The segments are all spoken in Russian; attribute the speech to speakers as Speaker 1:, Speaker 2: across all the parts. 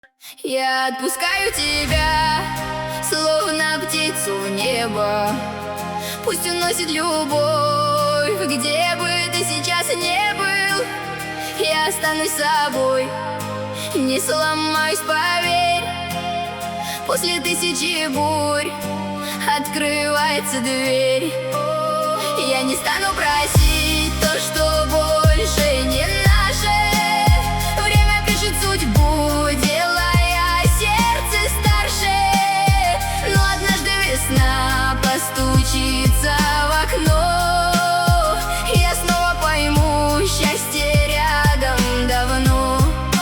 Speaker 1: Я отпускаю тебя, словно птицу в небо. Пусть уносит любовь, где бы ты сейчас не был. Я останусь собой, не сломаюсь, поверь. После тысячи бурь открывается дверь. Я не стану просить то, что больше не наше. Время пишет судьбу, делая сердце старше. Но однажды весна постучится в окно. Я снова пойму, счастье рядом давно.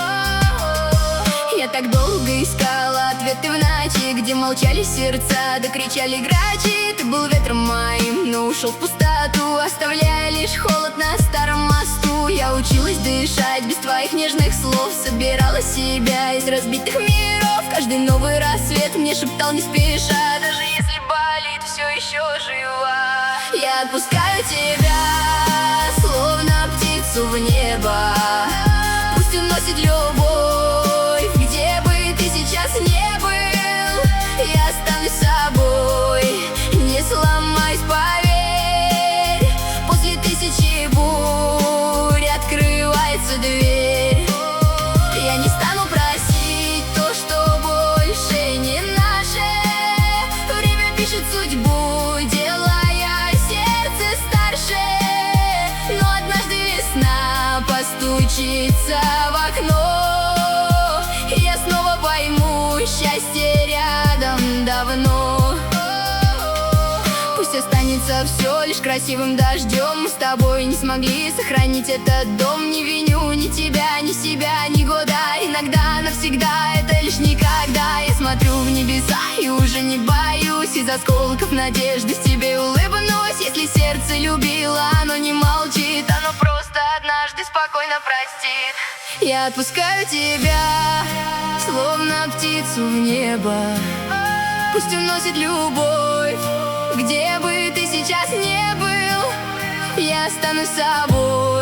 Speaker 1: Я так долго искала ответы в ночи, где молчали сердца, да кричали грачи. Ты был ветром моим, но ушел в пустоту, оставляя лишь холод на старом мосту. Я училась дышать без твоих нежных слов, собирала себя из разбитых миров. Каждый новый рассвет мне шептал не спеша: даже если болит, все еще жива. Я отпускаю тебя, словно птицу в небо. Пусть уносит любовь, где бы ты сейчас не был. Я останусь собой, не сломаюсь, поверь. После тысячи бурь открывается дверь. Я не стану просить то, что больше не наше. Время пишет судьбу, делая сердце старше. Но однажды весна постучится в окно. Я снова пойму, счастье рядом давно. Пусть останется все лишь красивым дождем. Мы с тобой не смогли сохранить этот дом. Не виню ни тебя, ни себя, ни года. Иногда навсегда, это лишь никогда. Я смотрю в небеса и уже не боюсь. Из осколков надежды в тебе улыбнусь. Если сердце любило, оно не молчит. Оно просто однажды спокойно простит. Я отпускаю тебя, словно птицу в небо. Пусть уносит любовь, где бы ты сейчас не был. Я останусь собой.